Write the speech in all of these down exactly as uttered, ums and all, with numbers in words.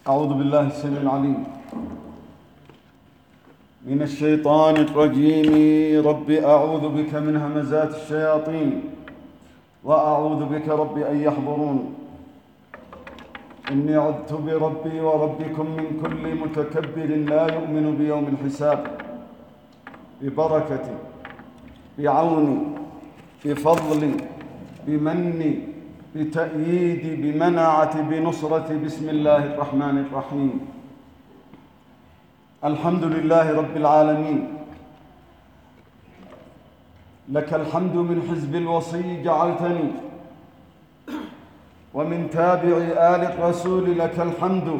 أعوذ بالله السميع العليم من الشيطان الرجيم. رب أعوذ بك من همزات الشياطين وأعوذ بك رب أن يحضرون. إني عذت بربي وربكم من كل متكبر لا يؤمن بيوم الحساب. ببركتي، بعوني، بفضلي، بمني، بتأييدي، بمنعتي، بنصرتي، بسم الله الرحمن الرحيم. الحمد لله رب العالمين، لك الحمد من حزب الوصي جعلتني، ومن تابع آل الرسول لك الحمد.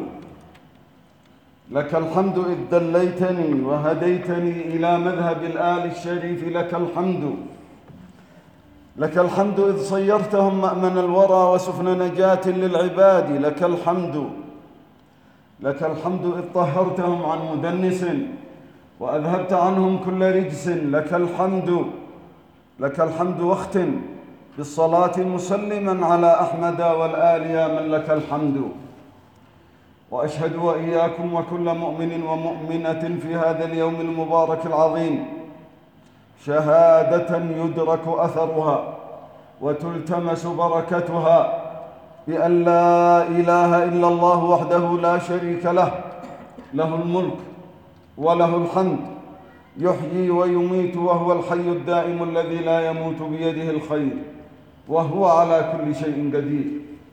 لك الحمد إذ دليتني وهديتني إلى مذهب الآل الشريف، لك الحمد. لك الحمد إذ صيرتهم مأمن الورى وسفن نجاة للعباد، لك الحمد. لك الحمد إذ طهرتهم عن مدنس وأذهبت عنهم كل رجس، لك الحمد. لك الحمد واختم بالصلاة مسلما على أحمد والآل يا من لك الحمد. وأشهد وإياكم وكل مؤمن ومؤمنة في هذا اليوم المبارك العظيم شهادة يدرك أثرها وتلتمس بركتها بأن لا إله إلا الله وحده لا شريك له، له الملك وله الحمد، يحيي ويميت وهو الحي الدائم الذي لا يموت، بيده الخير وهو على كل شيء قدير.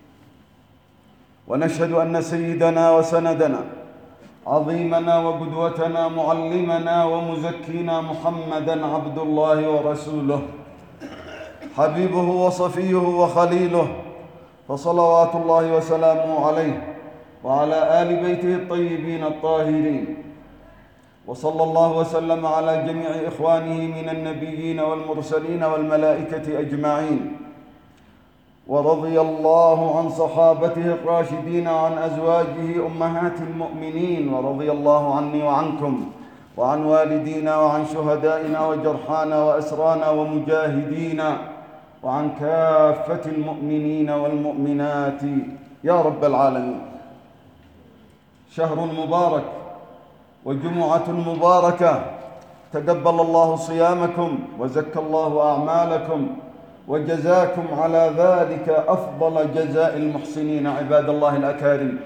ونشهد أن سيدنا وسندنا عظيمنا وقدوتنا معلمنا ومزكينا محمدًا عبد الله ورسوله، حبيبه وصفيه وخليله، فصلوات الله وسلامه عليه وعلى آل بيته الطيبين الطاهرين. وصلى الله وسلم على جميع إخوانه من النبيين والمرسلين والملائكة أجمعين. ورضي الله عن صحابته الراشدين وعن أزواجه أمهات المؤمنين، ورضي الله عني وعنكم وعن والدينا وعن شهدائنا وجرحانا وأسرانا ومجاهدينا وعن كافة المؤمنين والمؤمنات يا رب العالمين. شهر مبارك وجمعة مباركة، تقبل الله صيامكم وزكى الله أعمالكم وجزاكم على ذلك أفضل جزاء المحسنين عباد الله الأكارم.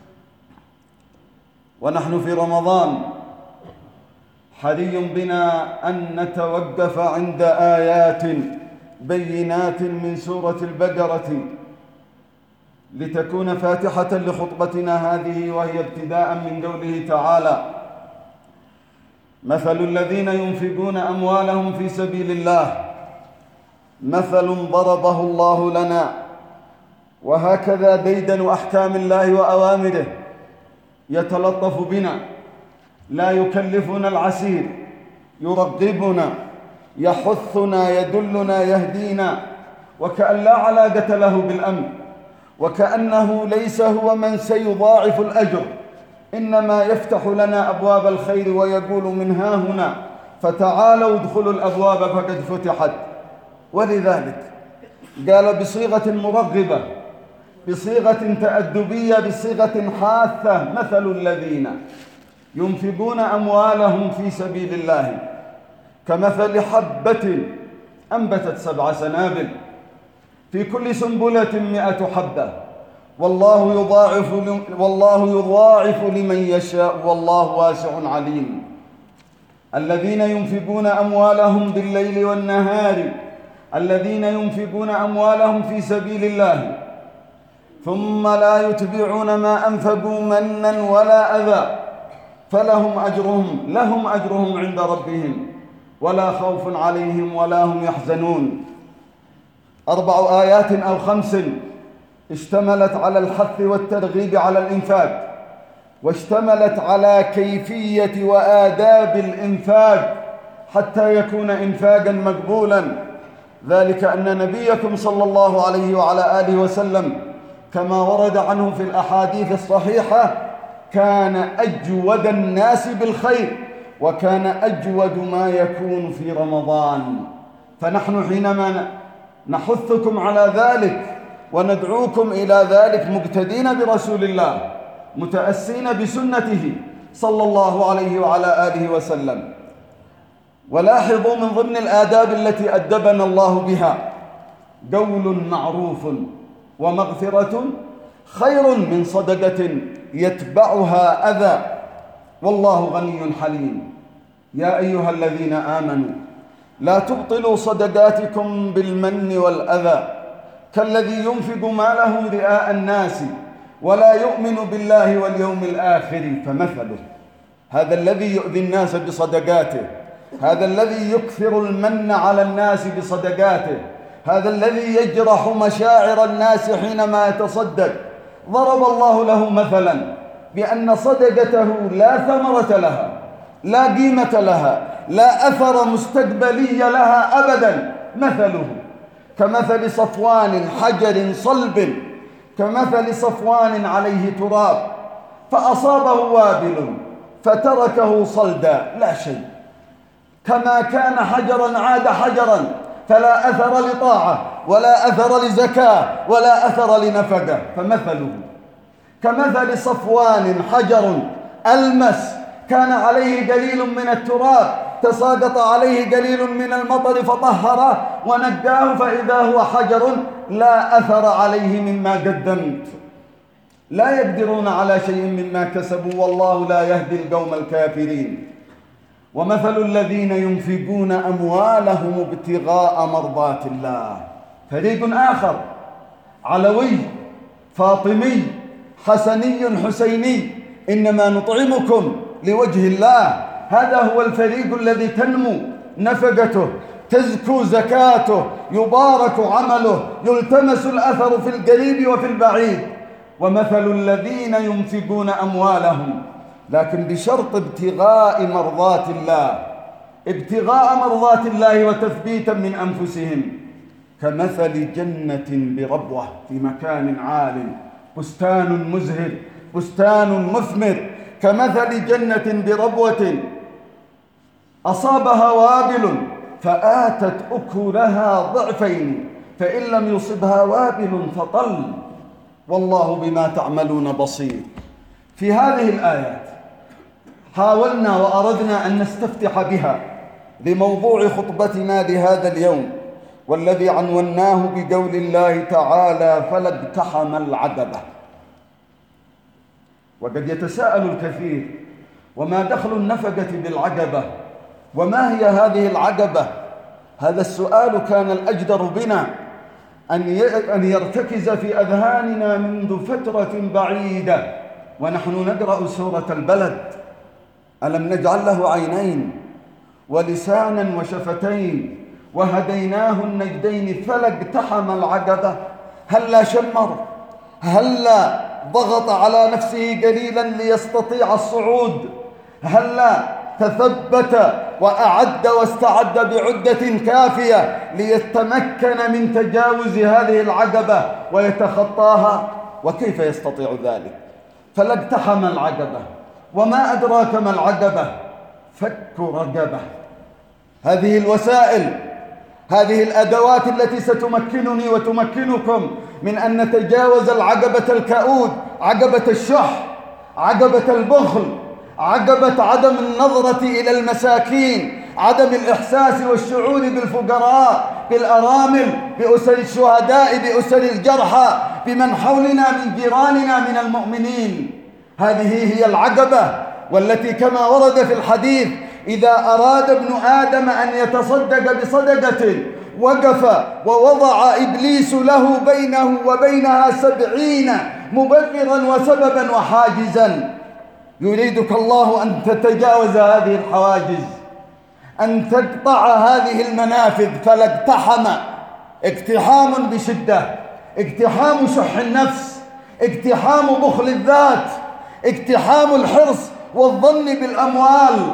ونحن في رمضان حري بنا أن نتوقف عند آيات بينات من سورة البقرة لتكون فاتحة لخطبتنا هذه، وهي ابتداء من قوله تعالى: مثل الذين ينفقون أموالهم في سبيل الله مثل ضربه الله لنا. وهكذا ديدن أحكام الله وأوامره يتلطف بنا، لا يكلفنا العسير، يرغبنا، يحثنا، يدلنا، يهدينا، وكأن لا علاقة له بالأمر، وكأنه ليس هو من سيضاعف الأجر، إنما يفتح لنا أبواب الخير ويقول من ها هنا فتعالوا ادخلوا الأبواب فقد فتحت. ولذلك قال بصيغة مرغبة، بصيغة تأدبية، بصيغة حاثة: مثل الذين ينفقون أموالهم في سبيل الله كمثل حبة أنبتت سبع سنابل في كل سنبلة مئة حبة والله يضاعف والله يضاعف لمن يشاء والله واسع عليم. الذين ينفقون أموالهم بالليل والنهار، الذين ينفقون أموالهم في سبيل الله ثم لا يتبعون ما أنفقوا منا ولا أذى فلهم أجرهم لهم أجرهم عند ربهم ولا خوف عليهم ولا هم يحزنون. أربع آيات أو خمس اشتملت على الحث والترغيب على الإنفاق، واشتملت على كيفية وآداب الإنفاق حتى يكون إنفاقا مقبولا. ذلك أن نبيكم صلى الله عليه وعلى آله وسلم كما ورد عنه في الأحاديث الصحيحة كان أجود الناس بالخير، وكان أجود ما يكون في رمضان. فنحن حينما نحثكم على ذلك وندعوكم إلى ذلك مقتدين برسول الله متأسين بسنته صلى الله عليه وعلى آله وسلم. ولاحظوا من ضمن الآداب التي أدبنا الله بها: قول معروف ومغفرة خير من صدقة يتبعها أذى، والله غني حليم. يا أيها الذين آمنوا لا تبطلوا صدقاتكم بالمن والأذى كالذي ينفق ماله رئاء الناس ولا يؤمن بالله واليوم الآخر فمثله. هذا الذي يؤذي الناس بصدقاته، هذا الذي يكثر المن على الناس بصدقاته، هذا الذي يجرح مشاعر الناس حينما يتصدق، ضرب الله له مثلا بأن صدقته لا ثمرة لها، لا قيمة لها، لا أثر مستقبلي لها أبدا. مثله كمثل صفوان حجر صلب، كمثل صفوان عليه تراب فأصابه وابل فتركه صلدا لا شيء، كما كان حجرا عاد حجرا، فلا أثر لطاعة ولا أثر لزكاة ولا أثر لنفقة. فمثله كمثل صفوان حجر ألمس، كان عليه قليل من التراب، تساقط عليه قليل من المطر فطهره ونقاه، فإذا هو حجر لا أثر عليه مما قدمت. لا يقدرون على شيء مما كسبوا، والله لا يهدي القوم الكافرين. ومثل الذين ينفقون أموالهم ابتغاء مرضات الله، فريق آخر علوي فاطمي حسني حسيني، إنما نطعمكم لوجه الله. هذا هو الفريق الذي تنمو نفقته، تزكو زكاته، يبارك عمله، يلتمس الأثر في القريب وفي البعيد. ومثل الذين ينفقون أموالهم، لكن بشرط ابتغاء مرضات الله، ابتغاء مرضات الله وتثبيتا من أنفسهم، كمثل جنة بربوة في مكان عال، بستان مزهر، بستان مثمر، كمثل جنة بربوة أصابها وابل فآتت أكلها ضعفين، فإن لم يصبها وابل فطل، والله بما تعملون بصير. في هذه الآيات حاولنا وأردنا أن نستفتح بها لموضوع خطبتنا لهذا اليوم، والذي عنوناه بقول الله تعالى: فلا اقتحم العقبة. وقد يتساءل الكثير: وما دخل النفقة بالعقبة؟ وما هي هذه العقبة؟ هذا السؤال كان الأجدر بنا أن يرتكز في أذهاننا منذ فترة بعيدة ونحن نقرأ سورة البلد: ألم نجعل له عينين ولسانا وشفتين وهديناه النجدين فلا اقتحم العقبة. هلا شمر، هلا ضغط على نفسه قليلا ليستطيع الصعود، هلا تثبت وأعد واستعد بعدة كافية ليتمكن من تجاوز هذه العقبة ويتخطاها. وكيف يستطيع ذلك؟ فلا اقتحم العقبة. وما أدراك ما العقبة؟ فك رقبة. هذه الوسائل، هذه الأدوات التي ستمكنني وتمكنكم من أن نتجاوز العقبة الكؤود، عقبة الشح، عقبة البخل، عقبة عدم النظرة إلى المساكين، عدم الإحساس والشعور بالفقراء، بالأرامل، بأسر الشهداء، بأسر الجرحى، بمن حولنا من جيراننا من المؤمنين. هذه هي العقبة، والتي كما ورد في الحديث: إذا أراد ابن آدم أن يتصدق بصدقة وقف ووضع إبليس له بينه وبينها سبعين مبررا وسببا وحاجزا. يريدك الله أن تتجاوز هذه الحواجز، أن تقطع هذه المنافذ. فلا اقتحم، اقتحام بشدة، اقتحام شح النفس، اقتحام بخل الذات، اقتحام الحرص والظن بالأموال.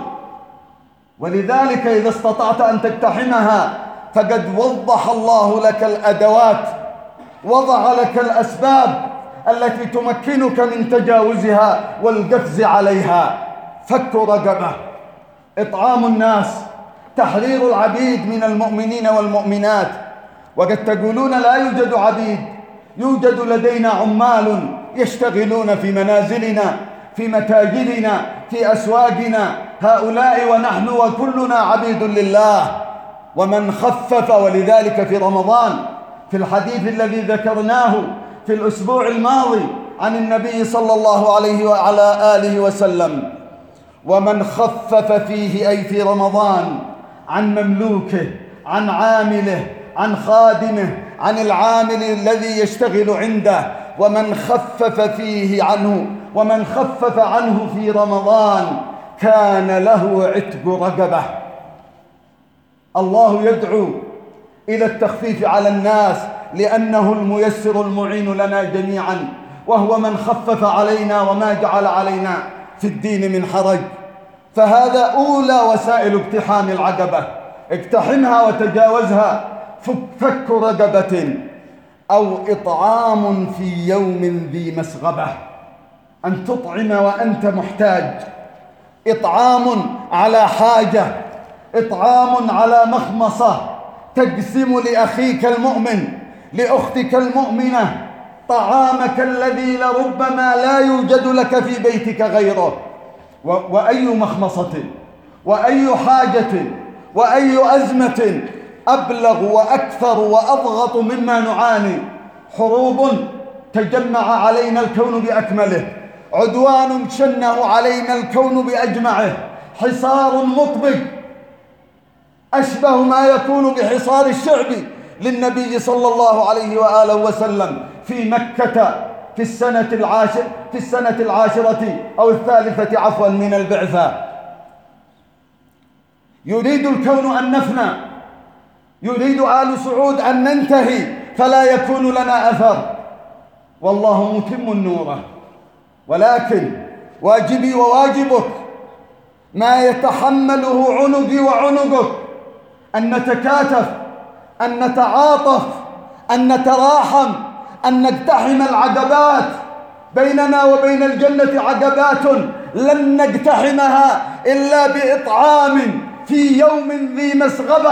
ولذلك إذا استطعت أن تقتحمها فقد وضح الله لك الأدوات، وضع لك الأسباب التي تمكنك من تجاوزها والقفز عليها. فك رقبة، إطعام الناس، تحرير العبيد من المؤمنين والمؤمنات. وقد تقولون لا يوجد عبيد، يوجد لدينا عمال يشتغلون في منازلنا، في متاجرنا، في أسواقنا، هؤلاء ونحن وكلنا عبيد لله. ومن خفف، ولذلك في رمضان في الحديث الذي ذكرناه في الأسبوع الماضي عن النبي صلى الله عليه وعلى آله وسلم: ومن خفف فيه، أي في رمضان، عن مملوكه، عن عامله، عن خادمه، عن العامل الذي يشتغل عنده، ومن خفف فيه عنه ومن خفف عنه في رمضان كان له عتق رقبة. الله يدعو إلى التخفيف على الناس لأنه الميسر المعين لنا جميعا، وهو من خفف علينا وما جعل علينا في الدين من حرج. فهذا أولى وسائل اقتحام العقبة، اقتحمها وتجاوزها. فك رقبة أو إطعام في يوم ذي مسغبة، أن تطعم وأنت محتاج، إطعام على حاجة، إطعام على مخمصة، تقسم لأخيك المؤمن، لأختك المؤمنة طعامك الذي لربما لا يوجد لك في بيتك غيره. وأي مخمصة وأي حاجة وأي أزمة أبلغ وأكثر وأضغط مما نعاني. حروب تجمع علينا الكون بأكمله، عدوان شنه علينا الكون بأجمعه، حصار مطبق أشبه ما يكون بحصار الشعب للنبي صلى الله عليه وآله وسلم في مكة في السنة العاشرة في السنة العاشرة أو الثالثة عفوا من البعثة. يريد الكون أن نفنى، يريد آل سعود أن ننتهي فلا يكون لنا أثر، والله متم نوره. ولكن واجبي وواجبك ما يتحمله عنقي وعنقك أن نتكاتف، أن نتعاطف، أن نتراحم، أن نقتحم العقبات. بيننا وبين الجنة عقبات لن نقتحمها إلا بإطعام في يوم ذي مسغبة.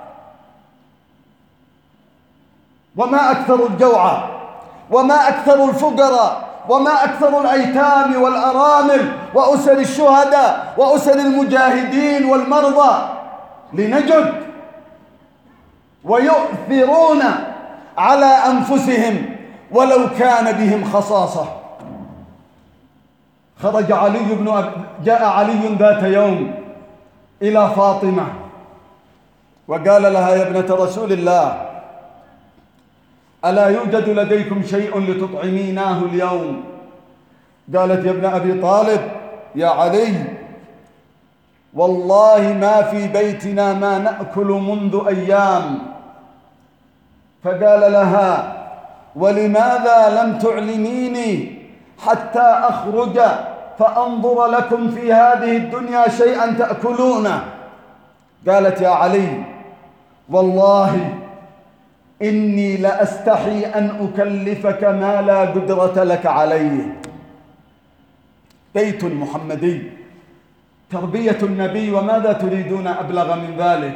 وما أكثر الجوع، وما أكثر الفقراء، وما أكثر الأيتام والأرامل وأسر الشهداء وأسر المجاهدين والمرضى. لنجد ويؤثرون على أنفسهم ولو كان بهم خصاصة. خرج علي بن أب... جاء علي ذات يوم إلى فاطمة وقال لها: يا ابنة رسول الله، ألا يوجد لديكم شيء لتطعميناه اليوم؟ قالت: يا ابن أبي طالب، يا علي، والله ما في بيتنا ما نأكل منذ أيام. فقال لها: ولماذا لم تعلميني حتى أخرج فأنظر لكم في هذه الدنيا شيئا تأكلونه؟ قالت: يا علي، والله إني لأستحي أن أكلفك ما لا قدرة لك عليه. بيت محمدي، تربية النبي، وماذا تريدون أبلغ من ذلك؟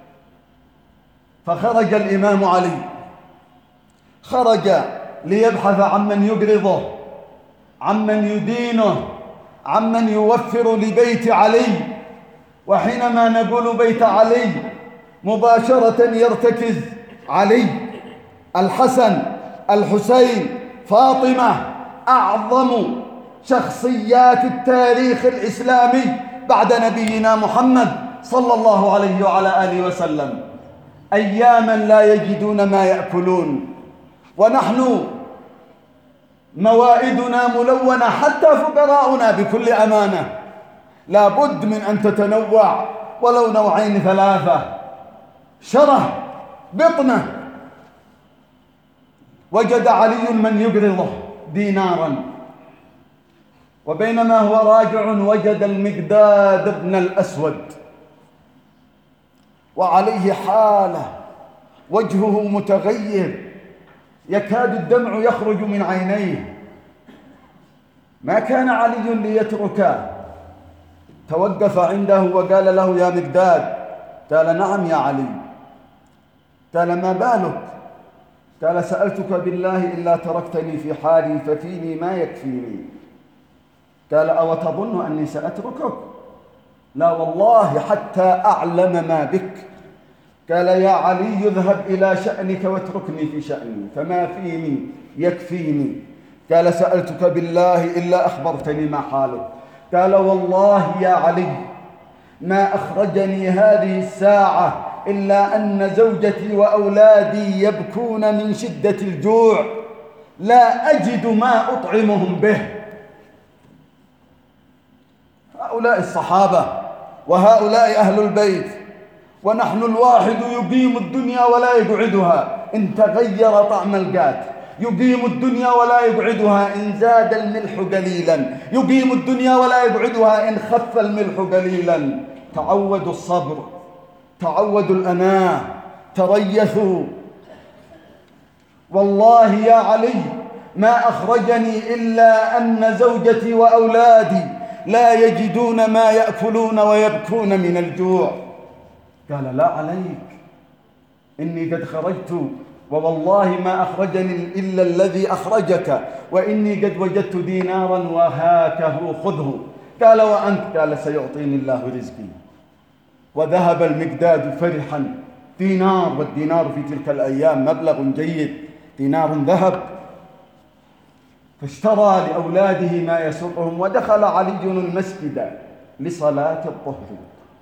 فخرج الإمام علي، خرج ليبحث عمن يقرضه، عمن يدينه، عمن يوفر لبيت علي. وحينما نقول بيت علي مباشرة يرتكز علي، الحسن، الحسين، فاطمة، أعظم شخصيات التاريخ الإسلامي بعد نبينا محمد صلى الله عليه وعلى آله وسلم. أياما لا يجدون ما يأكلون، ونحن موائدنا ملونة، حتى فقراؤنا بكل أمانة لا بد من أن تتنوع ولو نوعين ثلاثة. شره، بطنه. وجد علي من يقرضه دينارا، وبينما هو راجع وجد المقداد بن الأسود وعليه حالة، وجهه متغير، يكاد الدمع يخرج من عينيه. ما كان علي ليتركه، توقف عنده وقال له: يا مقداد. قال: نعم يا علي. قال: ما بالك؟ قال سألتك بالله إلا تركتني في حالي ففيني ما يكفيني. قال أو تظن أني سأتركك؟ لا والله حتى أعلم ما بك. قال يا علي اذهب إلى شأنك واتركني في شأني فما فيني يكفيني. قال سألتك بالله إلا أخبرتني ما حالك. قال والله يا علي ما أخرجني هذه الساعة إلا أن زوجتي وأولادي يبكون من شدة الجوع لا أجد ما أطعمهم به. هؤلاء الصحابة وهؤلاء أهل البيت، ونحن الواحد يقيم الدنيا ولا يقعدها إن تغير طعم القات، يقيم الدنيا ولا يقعدها إن زاد الملح قليلا، يقيم الدنيا ولا يقعدها إن خف الملح قليلا. تعودوا الصبر، تعودوا الأناة، تريثوا. والله يا علي ما أخرجني إلا أن زوجتي وأولادي لا يجدون ما يأكلون ويبكون من الجوع. قال لا عليك إني قد خرجت ووالله ما أخرجني إلا الذي أخرجك وإني قد وجدت دينارا وهاكه خذه. قال وأنت؟ قال سيعطيني الله رزقي. وذهب المقداد فرحا. دينار، والدينار في تلك الأيام مبلغ جيد، دينار ذهب. فاشترى لأولاده ما يسرهم ودخل علي المسجد لصلاة الظهر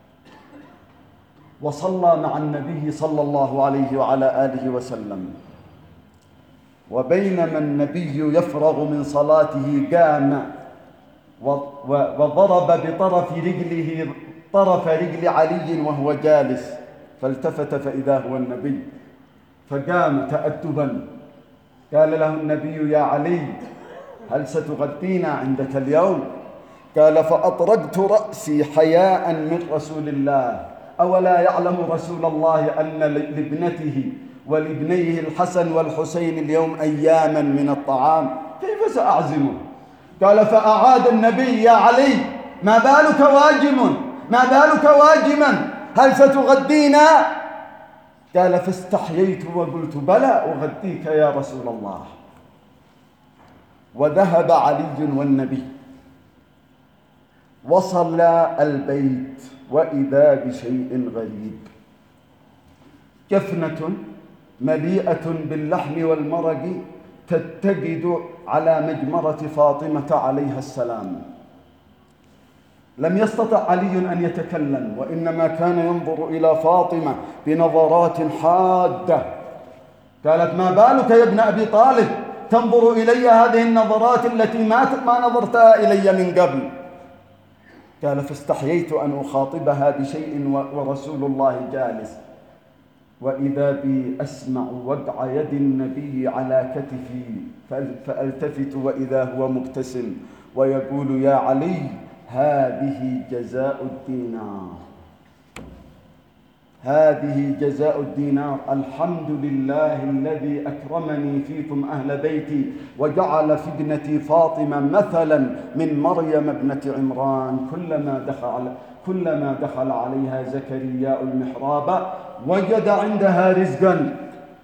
وصلى مع النبي صلى الله عليه وعلى آله وسلم. وبينما النبي يفرغ من صلاته قام وضرب بطرف رجله طرف رجل علي وهو جالس، فالتفت فإذا هو النبي فقام تأدبا. قال له النبي يا علي هل ستغدينا عندك اليوم؟ قال فأطرقت رأسي حياء من رسول الله. أولا يعلم رسول الله أن لابنته ولابنيه الحسن والحسين اليوم أياما من الطعام؟ كيف سأعزمه؟ قال فأعاد النبي يا علي ما بالك واجم، ما بالك واجما، هل ستغدينا؟ قال فاستحييت وقلت بلى أغديك يا رسول الله. وذهب علي والنبي وصل البيت وإذا بشيء غريب، كفنة مليئة باللحم والمرق تتجد على مجمرة فاطمة عليها السلام. لم يستطع علي أن يتكلم وإنما كان ينظر إلى فاطمة بنظرات حادة. قالت ما بالك يا ابن أبي طالب تنظر إلي هذه النظرات التي ما ما نظرتها إلي من قبل؟ قال فاستحييت أن أخاطبها بشيء ورسول الله جالس، وإذا بي أسمع وقع يد النبي على كتفي فألتفت وإذا هو مبتسم ويقول يا علي هذه جزاء الدينار، هذه جزاء الدينار. الحمد لله الذي أكرمني فيكم أهل بيتي وجعل في ابنتي فاطمة مثلا من مريم ابنة عمران. كلما دخل كلما دخل عليها زكريا المحراب وجد عندها رزقا.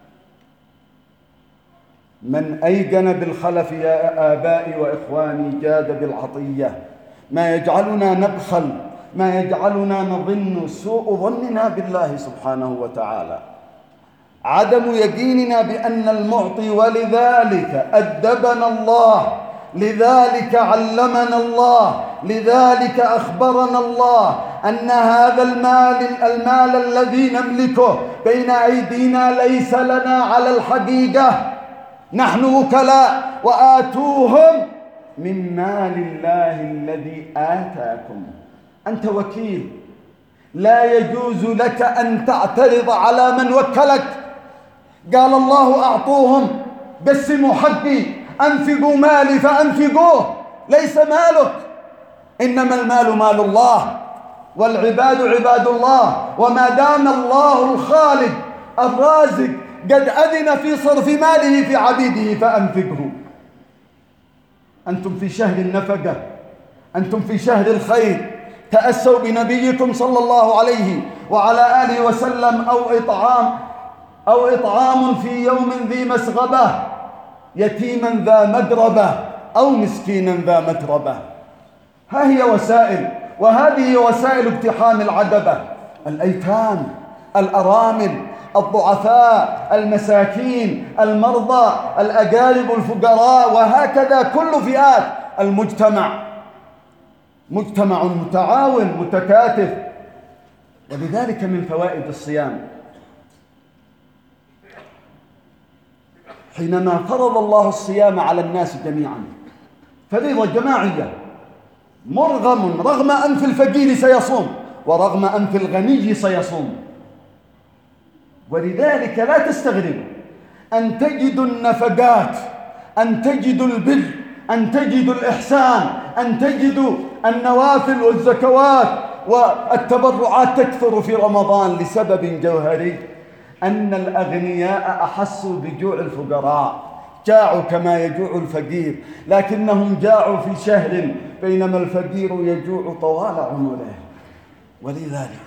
من أيقن بالخلف يا آبائي وإخواني جاد بالعطية. ما يجعلنا نبخل، ما يجعلنا نظن سوء ظننا بالله سبحانه وتعالى، عدم يقيننا بأن المعطي. ولذلك أدبنا الله، لذلك علمنا الله، لذلك أخبرنا الله أن هذا المال المال الذي نملكه بين أيدينا ليس لنا على الحقيقة، نحن وكلاء، وآتوهم من مال الله الذي آتاكم. أنت وكيل، لا يجوز لك أن تعترض على من وكلك. قال الله أعطوهم، قسموا حقي، أنفقوا مالي فأنفقوه، ليس مالك، إنما المال مال الله والعباد عباد الله. وما دام الله الخالق الرازق قد أذن في صرف ماله في عبيده فأنفقه. أنتم في شهر النفقة، أنتم في شهر الخير، تأسوا بنبيكم صلى الله عليه وعلى آله وسلم، أو إطعام أو إطعام في يوم ذي مسغبة يتيما ذا مدربة أو مسكينا ذا متربة. ها هي وسائل، وهذه وسائل اقتحام العدبة: الأيتام، الأرامل، الضعفاء، المساكين، المرضى، الأقارب، الفقراء، وهكذا كل فئات المجتمع. مجتمع متعاون متكاتف. ولذلك من فوائد الصيام حينما فرض الله الصيام على الناس جميعا فريضة جماعية، مرغم رغم أنف الفقير سيصوم ورغم أنف الغني سيصوم. ولذلك لا تستغرب أن تجد النفقات، أن تجد البر، أن تجد الإحسان، أن تجد النوافل والزكوات والتبرعات تكثر في رمضان لسبب جوهري: أن الأغنياء أحسوا بجوع الفقراء، جاعوا كما يجوع الفقير، لكنهم جاعوا في شهر بينما الفقير يجوع طوال عمره. ولذلك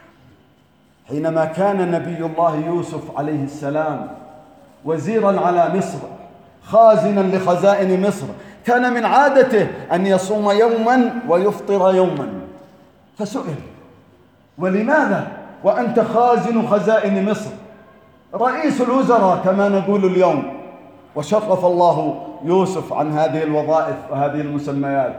حينما كان نبي الله يوسف عليه السلام وزيرا على مصر خازنا لخزائن مصر كان من عادته أن يصوم يوما ويفطر يوما، فسئل: ولماذا وأنت خازن خزائن مصر، رئيس الوزراء كما نقول اليوم؟ وشرف الله يوسف عن هذه الوظائف وهذه المسميات.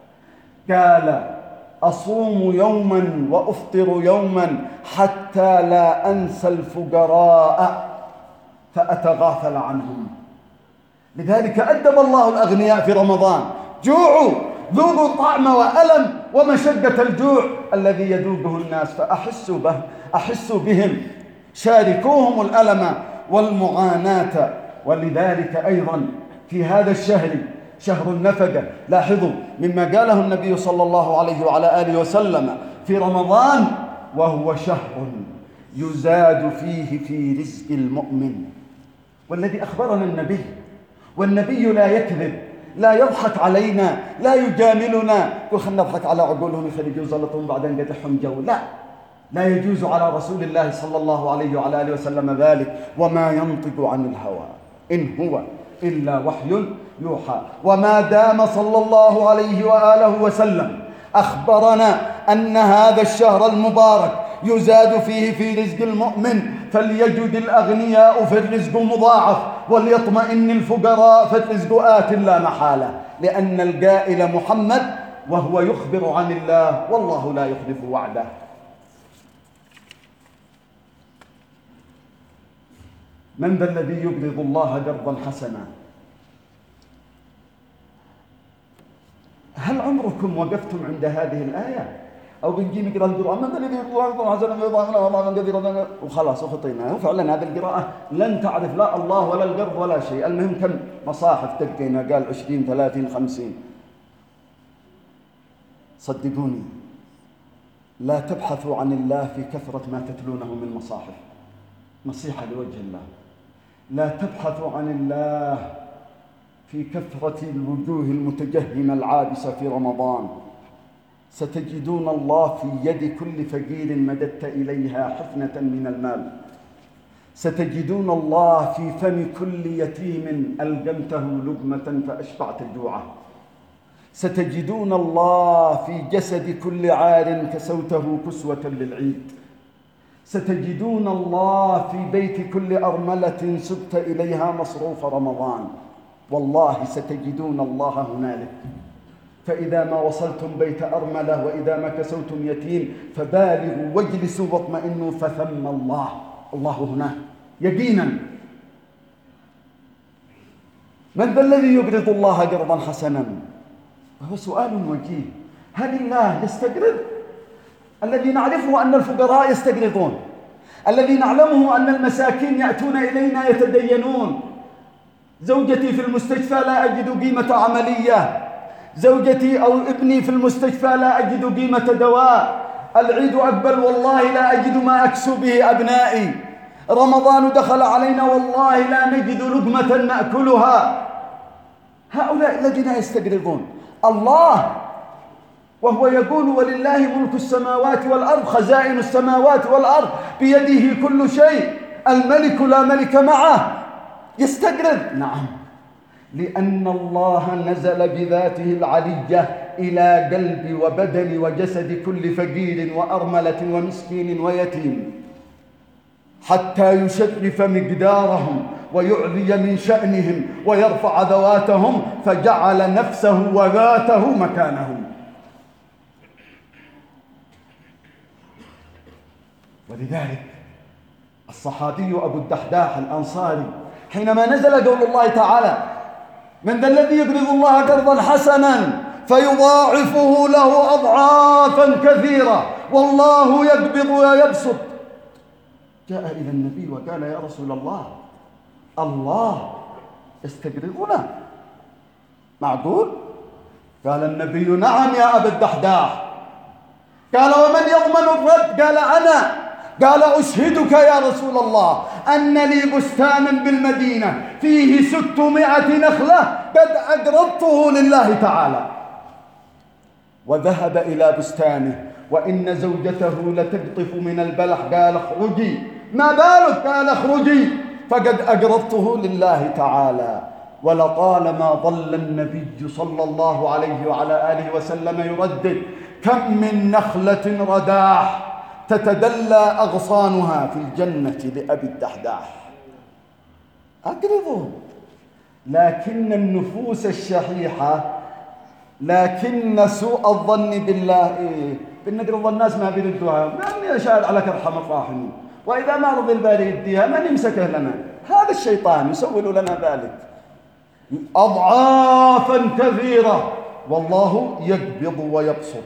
قال: أصوم يوما وأفطر يوما حتى لا أنسى الفقراء فأتغافل عنهم. لذلك أدب الله الأغنياء في رمضان: جوعوا، ذوقوا طعم وألم ومشقة الجوع الذي يذوقه الناس فأحسوا به أحسوا بهم، شاركوهم الألم والمعاناة. ولذلك أيضا في هذا الشهر، شهر النفقة، لاحظوا مما قاله النبي صلى الله عليه وعلى آله وسلم في رمضان: وهو شهر يزاد فيه في رزق المؤمن. والذي أخبرنا النبي، والنبي لا يكذب، لا يضحك علينا، لا يجاملنا يقول خلنا نضحك على عقولهم يخرجوا زلطهم بعدين قدحهم جو. لا، لا يجوز على رسول الله صلى الله عليه وعلى آله وسلم ذلك. وما ينطق عن الهوى إن هو إلا وحي يوحى. وما دام صلى الله عليه وآله وسلم أخبرنا أن هذا الشهر المبارك يزاد فيه في رزق المؤمن، فليجد الأغنياء في الرزق مضاعف، وليطمئن الفقراء في الرزق آت لا محالة، لأن القائل محمد وهو يخبر عن الله والله لا يخلف وعده. من ذا الذي يقرض الله قرضا حسنا؟ هل عمركم وقفتم عند هذه الآية؟ أو بنجي نقرأ القرآن: من ذا الذي يقرض الله قرضا حسنا ويضاعف له أضعافا كثيرة، وخلاص وخطينا. وفعلا هذه القراءة لن تعرف لا الله ولا القرض ولا شيء. المهم كم مصاحف تلقينا؟ قال عشرين ثلاثين خمسين. صدقوني لا تبحثوا عن الله في كثرة ما تتلونه من مصاحف، نصيحة لوجه الله. لا تبحثوا عن الله في كثرة الوجوه المتجهمة العابسة في رمضان. ستجدون الله في يد كل فقير مددت إليها حفنة من المال. ستجدون الله في فم كل يتيم ألقمته لقمة فأشبعت جوعه. ستجدون الله في جسد كل عار كسوته كسوة للعيد. ستجدون الله في بيت كل أرملة سبت إليها مصروف رمضان. والله ستجدون الله هنالك. فإذا ما وصلتم بيت أرملة وإذا ما كسوتم يتيم فبالغوا واجلسوا واطمئنوا فثم الله، الله هناك يقينا. من ذا الذي يقرض الله قرضا حسنا؟ وهو سؤال وجيه. هل الله يستقرض؟ الذي نعرفه أن الفقراء يستقرضون، الذي نعلمه أن المساكين يأتون إلينا يتدينون. زوجتي في المستشفى لا أجد قيمة عملية، زوجتي أو ابني في المستشفى لا أجد قيمة دواء، العيد أقبل والله لا أجد ما أكسو به أبنائي، رمضان دخل علينا والله لا نجد لقمة نأكلها. هؤلاء الذين يستقرضون الله، وهو يقول ولله ملك السماوات والأرض، خزائن السماوات والأرض بيده كل شيء. الملك لا ملك معه يستقرض؟ نعم، لأن الله نزل بذاته العلية إلى قلب وبدن وجسد كل فقير وأرملة ومسكين ويتيم حتى يشرف مقدارهم ويعلي من شأنهم ويرفع ذواتهم، فجعل نفسه وذاته مكانهم. ولذلك الصحابي أبو الدحداح الأنصاري حينما نزل قول الله تعالى: من ذا الذي يقرض الله قرضا حسنا فيضاعفه له أضعافا كثيرة والله يقبض ويبسط، جاء إلى النبي وقال: يا رسول الله، الله يستقرضنا؟ معقول؟ قال النبي: نعم يا أبا الدحداح. قال: ومن يضمن الرد؟ قال: أنا. قال: أشهدك يا رسول الله أن لي بستانا بالمدينة فيه ستمائة نخلة قد أقرضته لله تعالى. وذهب إلى بستانه وإن زوجته لتقطف من البلح. قال: اخرجي. ما بالك؟ قال: اخرجي فقد أقرضته لله تعالى. ولطالما ظل النبي صلى الله عليه وعلى آله وسلم يردد: كم من نخلة رداح تتدلى أغصانها في الجنة لأبي الدحداح. أقرضوا. لكن النفوس الشحيحة، لكن سوء الظن بالله إيه؟ بنقرض الناس ما بيردوها، من يشاء على أرحم الراحمين، وإذا ما رضي الباري يديها من يمسكه لنا؟ هذا الشيطان يسول لنا ذلك أضعافا كثيرة والله يقبض ويبسط.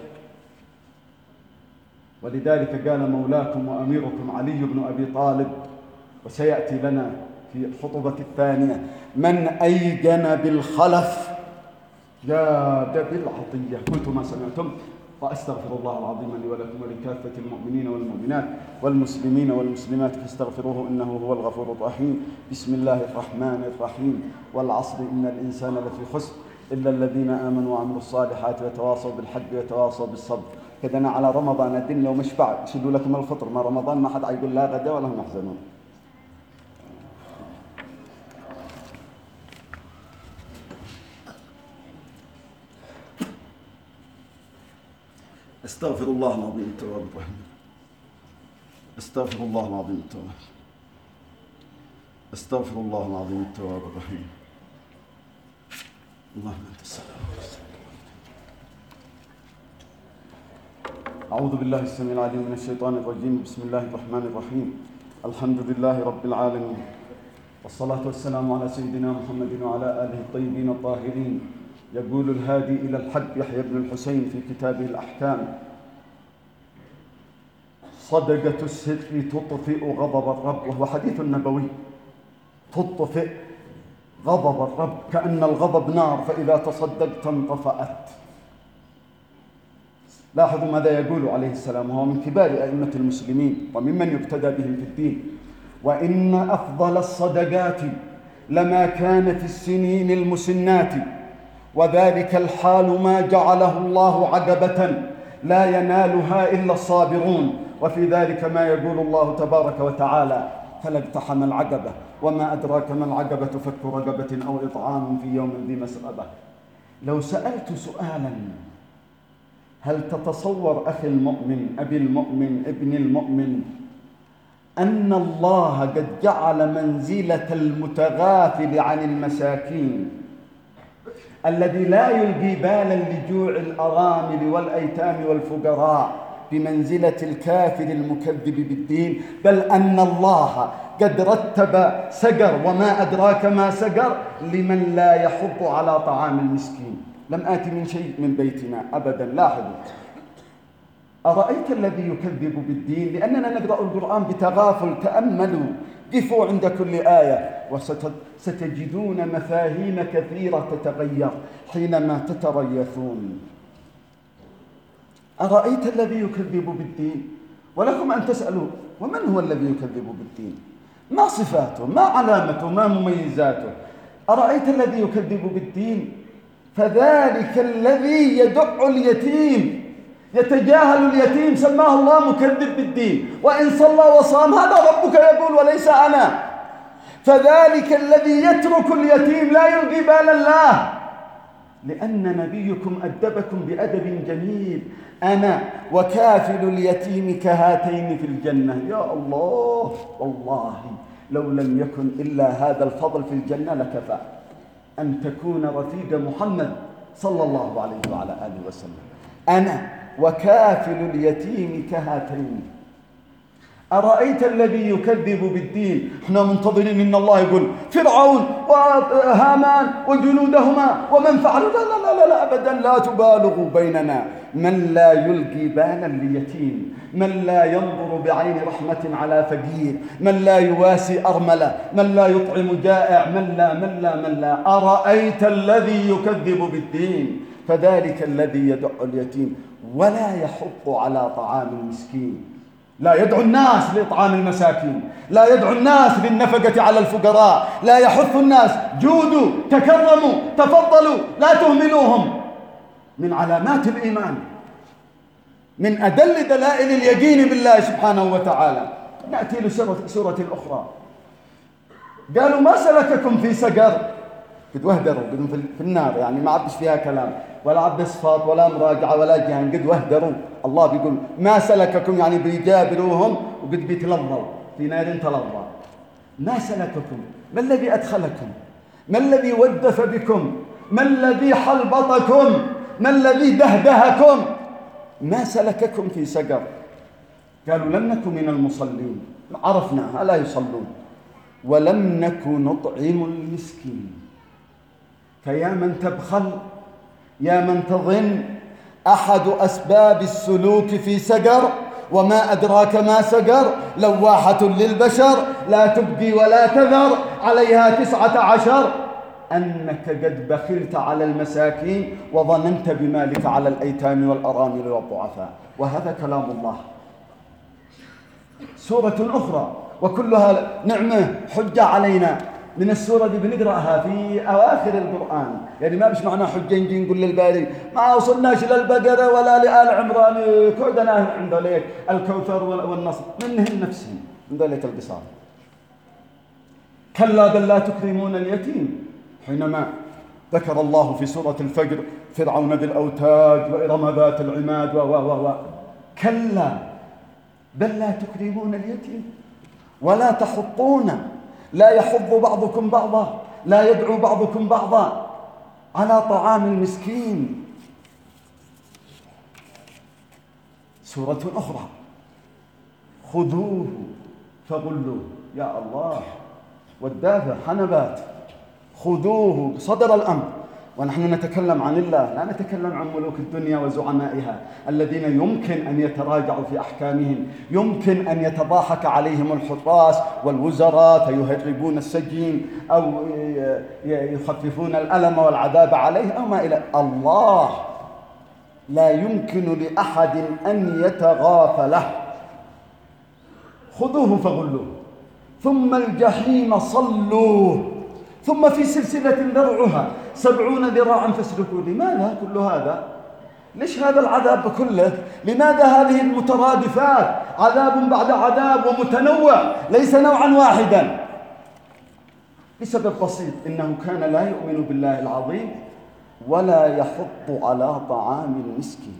ولذلك قال مولاكم وأميركم علي بن أبي طالب، وسيأتي لنا في الخطبة الثانية: من أيقن بالخلف جاد بالعطية. قلت ما سمعتم وأستغفر الله العظيم لي ولكم ولكافة المؤمنين والمؤمنات والمسلمين والمسلمات فاستغفروه إنه هو الغفور الرحيم. بسم الله الرحمن الرحيم. والعصر إن الإنسان لفي خسر إلا الذين آمنوا وعملوا الصالحات وتواصوا بالحق وتواصوا بالصبر. كدنا على رمضان الدنيا ومشبع يشدوا لكم الفطر، ما رمضان ما حد يقول لا غدا ولا هم يحزنون. استغفر الله العظيم التواب الرحيم. استغفر الله العظيم التواب. استغفر الله العظيم التواب الرحيم. اللهم انت السلام. أعوذ بالله السميع العليم من الشيطان الرجيم. بسم الله الرحمن الرحيم. الحمد لله رب العالمين، والصلاة والسلام على سيدنا محمد وعلى آله الطيبين الطاهرين. يقول الهادي إلى الحق يحيى بن الحسين في كتابه الأحكام: صدقة السر تطفئ غضب الرب. وهو حديث نبوي. تطفئ غضب الرب، كأن الغضب نار فإذا تصدقت انطفأت. لاحظوا ماذا يقول عليه السلام، وهو من كبار أئمة المسلمين وممن يقتدى بهم في الدين: وإن أفضل الصدقات لما كان في السنين المسنات، وذلك الحال ما جعله الله عقبة لا ينالها إلا الصابرون. وفي ذلك ما يقول الله تبارك وتعالى: فلا اقتحم العقبة وما أدراك ما العقبة فك رقبة أو إطعام في يوم ذي مسغبة. لو سألت سؤالا: هل تتصور أخي المؤمن، أبي المؤمن، ابن المؤمن، أن الله قد جعل منزلة المتغافل عن المساكين الذي لا يلقي بالا لجوع الأرامل والأيتام والفقراء بمنزلة الكافر المكذب بالدين، بل أن الله قد رتب سقر وما أدراك ما سقر لمن لا يحض على طعام المسكين. لم آتي من شيء من بيتنا أبدا. لاحظوا: أرأيت الذي يكذب بالدين؟ لأننا نقرأ القرآن بتغافل. تأملوا، قفوا عند كل آية، وستجدون مفاهيم كثيرة تتغير حينما تتريثون. أرأيت الذي يكذب بالدين؟ ولكم أن تسألوا: ومن هو الذي يكذب بالدين؟ ما صفاته؟ ما علامته؟ ما مميزاته؟ أرأيت الذي يكذب بالدين؟ فذلك الذي يدع اليتيم يتجاهل اليتيم سماه الله مكذب بالدين، وإن صلى وصام هذا ربك يقول وليس أنا. فذلك الذي يترك اليتيم لا يلقي بال الله، لأن نبيكم أدبكم بأدب جميل: أنا وكافل اليتيم كهاتين في الجنة. يا الله، والله لو لم يكن إلا هذا الفضل في الجنة لكفى أن تكون رفيق محمد صلى الله عليه وعلى آله وسلم. أنا وكافل اليتيم كهاتين. أرأيت الذي يكذب بالدين؟ احنا منتظرين إن الله يقول فرعون وهامان وجنودهما ومن فعل. لا لا لا لا أبدا، لا تبالغوا بيننا. من لا يلقي بالا ليتيم، من لا ينظر بعين رحمة على فقير، من لا يواسي أرملة، من لا يطعم جائع، من لا من لا من لا. أرأيت الذي يكذب بالدين؟ فذلك الذي يدع اليتيم ولا يحض على طعام المسكين. لا يدعو الناس لإطعام المساكين، لا يدعو الناس للنفقة على الفقراء، لا يحث الناس: جودوا، تكرموا، تفضلوا، لا تهملوهم. من علامات الإيمان، من أدل دلائل اليقين بالله سبحانه وتعالى. نأتي لسورة أخرى. قالوا: ما سلككم في سقر؟ قد وهدروا، قد في النار، يعني ما عبش فيها كلام، ولا عبد صفات ولا مراجعة ولا جهان، قد وهدروا. الله بيقول: ما سلككم، يعني بيجابروهم وقد بيتلظوا في نار تلظى. ما سلككم، ما الذي أدخلكم، ما الذي ودف بكم، ما الذي حلبطكم، ما الذي دهدهكم؟ ما سلككم في سقر؟ قالوا: لم نكن من المصلين، عرفنا ألا يصلون، ولم نكن نطعم المسكين. فيا من تبخل، يا من تظن أحد أسباب السلوك في سقر، وما أدراك ما سقر، لواحة للبشر لا تبقي ولا تذر، عليها تسعة عشر، أنك قد بخلت على المساكين وظننت بمالك على الأيتام والأرامل والضعفاء. وهذا كلام الله. سورة أخرى وكلها نعمة حجة علينا، من السورة دي بنقرأها في أواخر القرآن، يعني ما بش معنا حجة نجي نقول للباري ما وصلناش للبقرة ولا لآل عمران، كودنا عند ذلك الكوثر والنصر، منهم نفسهم من ذلك القصار. كلا بل لا تكرمون اليتيم، حينما ذكر الله في سورة الفجر فرعون ذي الأوتاد وإرم ذات العماد و و و كلا بل لا تكرمون اليتيم ولا تحضون، لا يحض بعضكم بعضا، لا يدعو بعضكم بعضا على طعام المسكين. سورة أخرى: خذوه فغلوه. يا الله، والدافع حنبات. خذوه صدر الأمر، ونحن نتكلم عن الله، لا نتكلم عن ملوك الدنيا وزعمائها الذين يمكن أن يتراجعوا في أحكامهم، يمكن أن يتضاحك عليهم الحراس والوزراء فيهربون السجين أو يخففون الألم والعذاب عليه أو ما إلى. الله لا يمكن لأحد أن يتغافله. خذوه فغلوه ثم الجحيم صلوه ثم في سلسلة ذرعها سبعون ذراعا فاسلكوه. لماذا كل هذا؟ ليش هذا العذاب كله؟ لماذا هذه المترادفات؟ عذاب بعد عذاب ومتنوع، ليس نوعا واحدا. لسبب بسيط: إنه كان لا يؤمن بالله العظيم ولا يحض على طعام المسكين.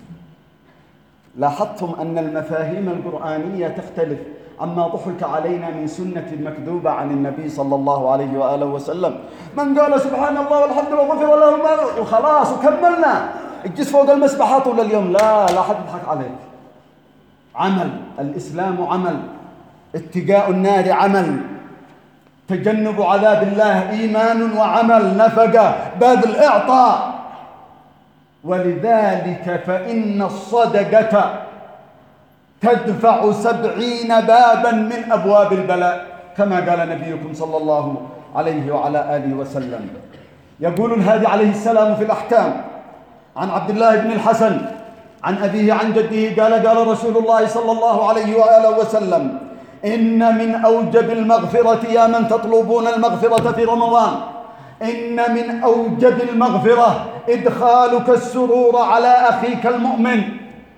لاحظتم أن المفاهيم القرآنية تختلف عما ضحك علينا من سنة مكذوبة عن النبي صلى الله عليه وآله وسلم. من قال سبحان الله والحمد لله وغفر له ما وخلاص وكملنا، اجلس فوق المسبحة طول اليوم، لا لا حد يضحك عليك. عمل الإسلام عمل، اتقاء النار عمل، تجنب عذاب الله إيمان وعمل، نفقة، بذل، إعطاء. ولذلك فإن الصدقة تدفع سبعين بابا من أبواب البلاء، كما قال نبيكم صلى الله عليه وعلى آله وسلم. يقول الهادي عليه السلام في الأحكام عن عبد الله بن الحسن عن أبيه عن جده قال: قال رسول الله صلى الله عليه وآله وسلم: إن من أوجب المغفرة يا من تطلبون المغفرة في رمضان، إن من أوجب المغفرة إدخالك السرور على أخيك المؤمن.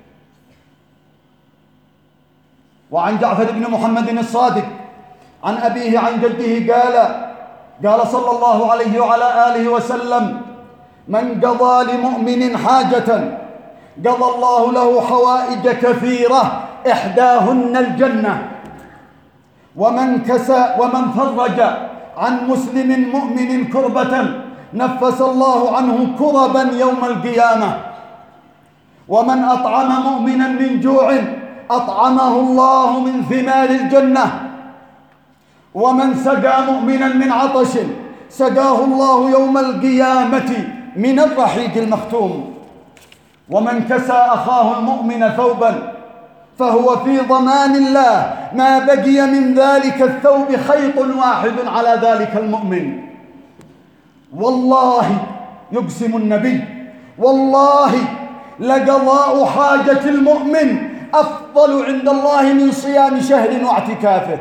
وعن جعفر بن محمد الصادق عن أبيه عن جده قال قال صلى الله عليه وعلى آله وسلم: من قضى لمؤمن حاجة قضى الله له حوائج كثيرة إحداهن الجنة، ومن كسى ومن فرج عن مسلم مؤمن كربة نفس الله عنه كربا يوم القيامة، ومن أطعم مؤمنا من جوع أطعمه الله من ثمار الجنة، ومن سقى مؤمنا من عطش سقاه الله يوم القيامة من الرحيق المختوم، ومن كسى أخاه المؤمن ثوبا فهو في ضمان الله ما بقي من ذلك الثوب خيط واحد على ذلك المؤمن. والله يقسم النبي: والله لقضاء حاجة المؤمن أفضل عند الله من صيام شهر واعتكافه.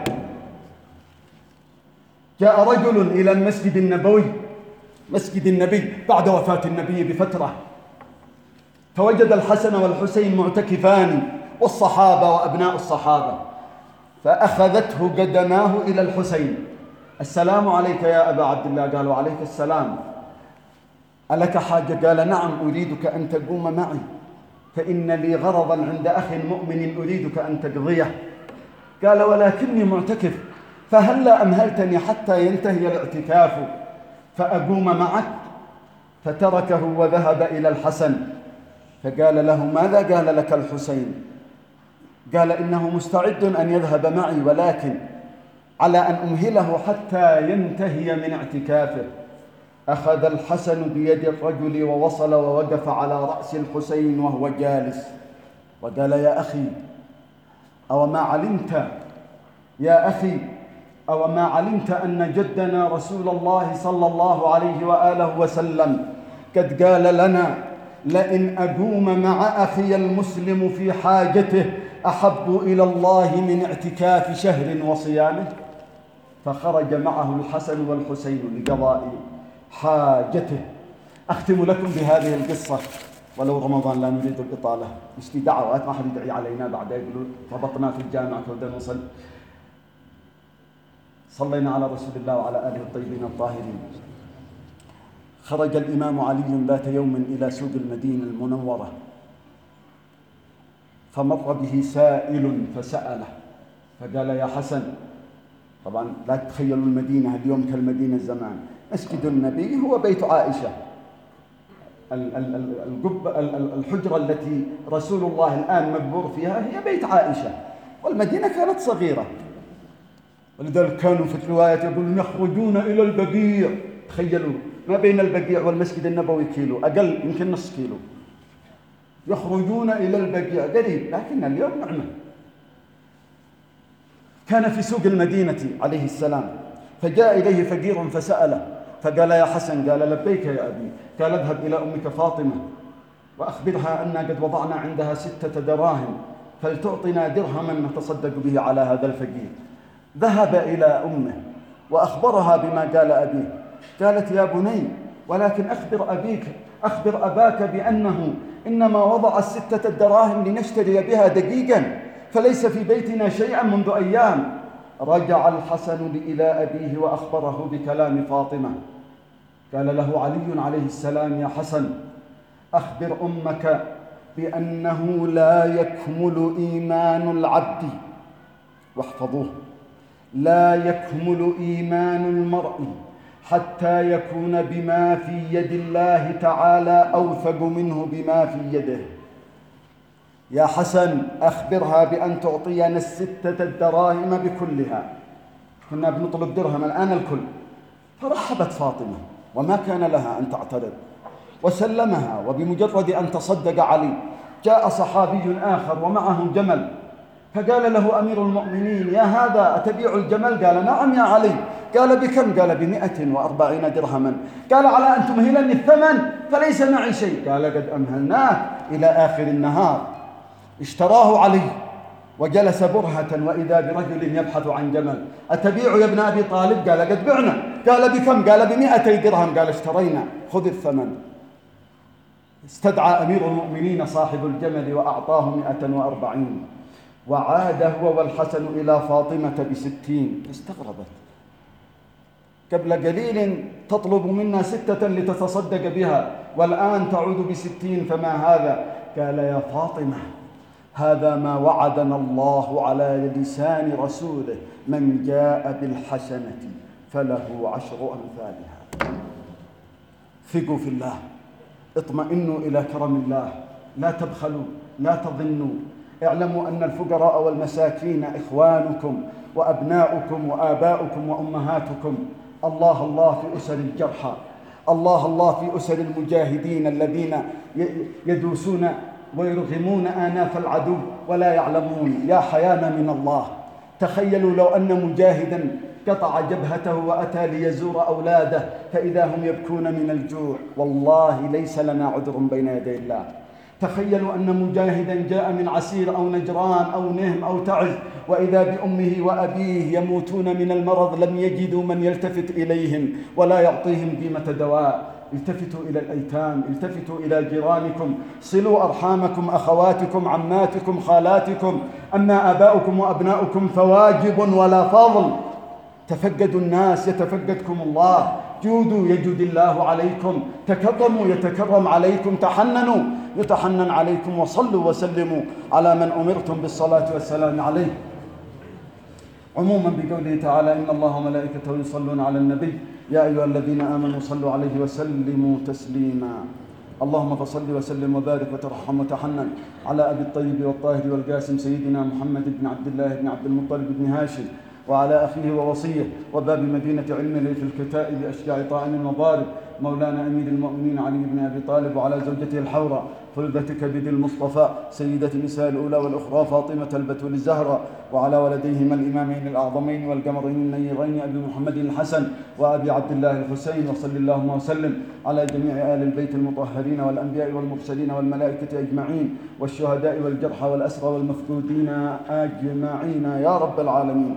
جاء رجل إلى المسجد النبوي، مسجد النبي، بعد وفاة النبي بفترة، فوجد الحسن والحسين معتكفان والصحابة وأبناء الصحابة، فأخذته قدماه إلى الحسين: السلام عليك يا أبا عبد الله. قال: وعليك السلام. ألك حاجة؟ قال: نعم، أريدك أن تقوم معي، فإن لي غرضا عند أخ مؤمن أريدك أن تقضيه. قال: ولكني معتكف، فهلا أمهلتني حتى ينتهي الاعتكاف فأقوم معك؟ فتركه وذهب إلى الحسن، فقال له: ماذا قال لك الحسين؟ قال: إنه مستعد أن يذهب معي، ولكن على أن أمهله حتى ينتهي من اعتكافه. أخذ الحسن بيد الرجل ووصل ووقف على رأس الحسين وهو جالس، وقال: يا أخي، أو ما علمت يا أخي أو ما علمت أن جدنا رسول الله صلى الله عليه وآله وسلم قد قال لنا: لئن أقوم مع أخي المسلم في حاجته أحب إلى الله من اعتكاف شهر وصيامه. فخرج معه الحسن والحسين لقضاء حاجته. أختم لكم بهذه القصة، ولو رمضان لا نريد الإطالة، نشتي دعوات ما حد يدعي علينا بعد، يقولوا ربطنا في الجامعة كودنا نصل. صلينا على رسول الله وعلى آله الطيبين الطاهرين. خرج الإمام علي ذات يوم إلى سوق المدينة المنورة، فمر به سائل فسأله، فقال: يا حسن، طبعا لا تتخيلوا المدينة اليوم كالمدينة الزمان، مسجد النبي هو بيت عائشة، الحجرة التي رسول الله الآن مقبور فيها هي بيت عائشة، والمدينة كانت صغيرة، ولذلك كانوا في الروايات يقولون: يخرجون إلى البقيع. تخيلوا ما بين البقيع والمسجد النبوي كيلو، أقل يمكن نص كيلو. يخرجون إلى البقيع قريب، لكن اليوم نعمة. كان في سوق المدينة عليه السلام، فجاء إليه فقير فسأله، فقال: يا حسن. قال: لبيك يا أبي. قال: اذهب إلى أمك فاطمة وأخبرها أننا قد وضعنا عندها ستة دراهم، فلتعطنا درهما نتصدق به على هذا الفقير. ذهب إلى أمه وأخبرها بما قال أبيه. قالت: يا بني، ولكن أخبر أبيك أخبر أباك بأنه إنما وضع الستة الدراهم لنشتري بها دقيقا، فليس في بيتنا شيئا منذ أيام. رجع الحسن إلى أبيه وأخبره بكلام فاطمة. قال له علي عليه السلام: يا حسن، أخبر أمك بأنه لا يكمل إيمان العبد، واحفظوه، لا يكمل إيمان المرء حتى يكون بما في يد الله تعالى أوثق منه بما في يده. يا حسن، أخبرها بأن تعطينا الستة الدراهم بكلها. كنا بنطلب درهم، الآن الكل. فرحبت فاطمة وما كان لها أن تعترض، وسلمها. وبمجرد أن تصدق علي جاء صحابي آخر ومعه جمل، فقال له أمير المؤمنين: يا هذا أتبيع الجمل؟ قال: نعم يا علي. قال: بكم؟ قال: بمئة وأربعين درهما. قال: على أن تمهلني الثمن فليس معي شيء. قال: قد أمهلناه إلى آخر النهار. اشتراه علي وجلس برهة، وإذا برجل يبحث عن جمل. أتبيع يا ابن أبي طالب؟ قال: قد بعنا. قال: بكم؟ قال: بمئتي درهم. قال: اشترينا، خذ الثمن. استدعى أمير المؤمنين صاحب الجمل وأعطاه مئة وأربعين، وعاد هو والحسن إلى فاطمة بستين. استغربت، قبل قليل تطلب منا ستة لتتصدق بها، والآن تعود بستين، فما هذا؟ قال: يا فاطمة، هذا ما وعدنا الله على لسان رسوله: من جاء بالحسنة فله عشر أمثالها. ثقوا في الله، اطمئنوا إلى كرم الله، لا تبخلوا، لا تظنوا. اعلموا أن الفقراء والمساكين إخوانكم وأبناؤكم وآباؤكم وأمهاتكم. الله الله في أسر الجرحى، الله الله في أسر المجاهدين الذين يدوسون ويرغمون آناف العدو ولا يعلمون. يا حيانا من الله. تخيلوا لو أن مجاهدا قطع جبهته وأتى ليزور أولاده فإذا هم يبكون من الجوع، والله ليس لنا عذر بين يدي الله. تخيلوا أن مجاهدا جاء من عسير أو نجران أو نهم أو تعز وإذا بأمه وأبيه يموتون من المرض، لم يجدوا من يلتفت إليهم ولا يعطيهم قيمة دواء. التفتوا إلى الأيتام، التفتوا إلى جيرانكم، صلوا أرحامكم، أخواتكم، عماتكم، خالاتكم. أما آباؤكم وأبناؤكم فواجب ولا فضل. تفقدوا الناس يتفقدكم الله، جودوا يجود الله عليكم، تكرموا يتكرم عليكم، تحننوا يتحنن عليكم، وصلوا وسلموا على من أمرتم بالصلاة والسلام عليه. عموما بقوله تعالى: إن الله وملائكته يصلون على النبي يا أيها الذين آمنوا صلوا عليه وسلموا تسليما. اللهم فصل وسلم وبارك وترحم وتحنن على أبي الطيب والطاهر والقاسم سيدنا محمد بن عبد الله بن عبد المطلب بن هاشم، وعلى أخيه ووصيه وباب مدينة علم في الكتائب أشجاع طاعن وضارب مولانا أمير المؤمنين علي بن أبي طالب، وعلى زوجته الحوراء خلدة كبد المصطفى سيدة النساء الأولى والأخرى فاطمة البتول الزهراء، وعلى ولديهما الإمامين الأعظمين والقمرين النيرين أبي محمد الحسن وأبي عبد الله الحسين. وصل اللهم وسلم على جميع آل البيت المطهرين والأنبياء والمرسلين والملائكة أجمعين والشهداء والجرحى والأسرى والمفقودين أجمعين يا رب العالمين.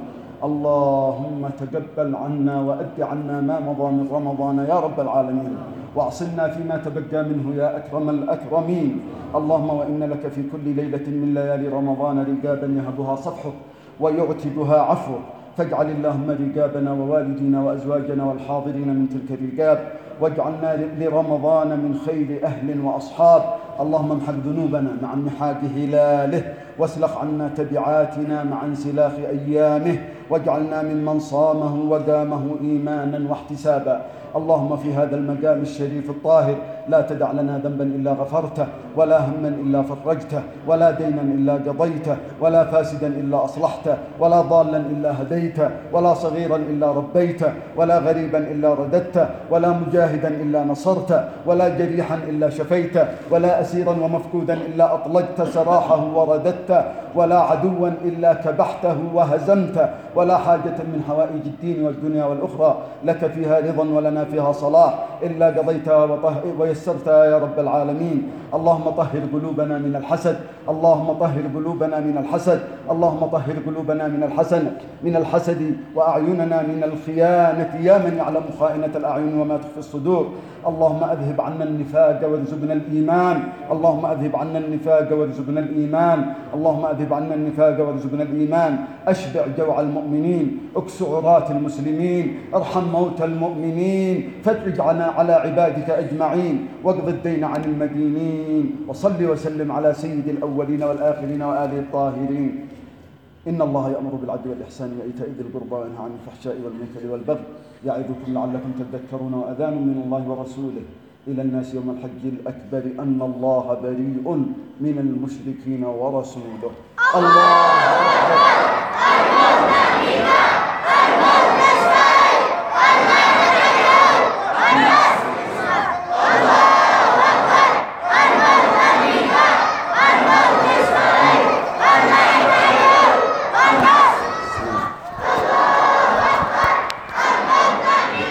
اللهم تقبل عنا وأد عنا ما مضى من رمضان يا رب العالمين، واعصمنا فيما تبقى منه يا أكرم الأكرمين. اللهم وإن لك في كل ليلة من ليالي رمضان رقابا يهبها صفحك ويعتبها عفوك، فاجعل اللهم رقابنا ووالدينا وأزواجنا والحاضرين من تلك الرقاب، واجعلنا لرمضان من خير أهل وأصحاب. اللهم امحق ذنوبنا مع انمحاق هلاله، واسلخ عنا تبعاتنا مع انسلاخ أيامه، واجعلنا ممن صامه ودامه إيمانا واحتسابا. اللهم في هذا المقام الشريف الطاهر لا تدع لنا ذنبا إلا غفرته، ولا هما إلا فرجته، ولا دينا إلا قضيته، ولا فاسدا إلا أصلحته، ولا ضالا إلا هديته، ولا صغيرا إلا ربيته، ولا غريبا إلا رددته، ولا مجاهدا إلا نصرته، ولا جريحا إلا شفيته، ولا أسيرا ومفقودا إلا أطلقت سراحه ورددته، ولا عدوا إلا كبحته وهزمته، ولا حاجة من حوائج الدين والدنيا والأخرى لك فيها رضا ولنا فيها صلاح إلا قضيتها ويسرتها يا رب العالمين. اللهم طهر قلوبنا من الحسد، اللهم طهر قلوبنا من الحسد، اللهم طهر قلوبنا من الحسد من الحسد وأعيننا من الخيانة يا من يعلم خائنة الأعين وما تخفي الصدور. اللهم أذهب عنا النفاق وارزقنا الإيمان، اللهم أذهب عنا النفاق وارزقنا الإيمان، اللهم أذهب عنا النفاق وارزقنا الإيمان. أشبع جوع المؤمنين، اكس عراة المسلمين، ارحم موتى المؤمنين، فرج عنا على عبادك أجمعين، واقض الدين عن المدينين. وصل وسلم على سيد الأولين والآخرين وآله الطاهرين. إن الله يأمر بالعدل والإحسان وإيتاء ذي القربى وينهى عن الفحشاء والمنكر والبغي يعظكم لعلكم تذكرون. وأذان من الله ورسوله إلى الناس يوم الحج الأكبر أن الله بريء من المشركين ورسوله. الله أكبر.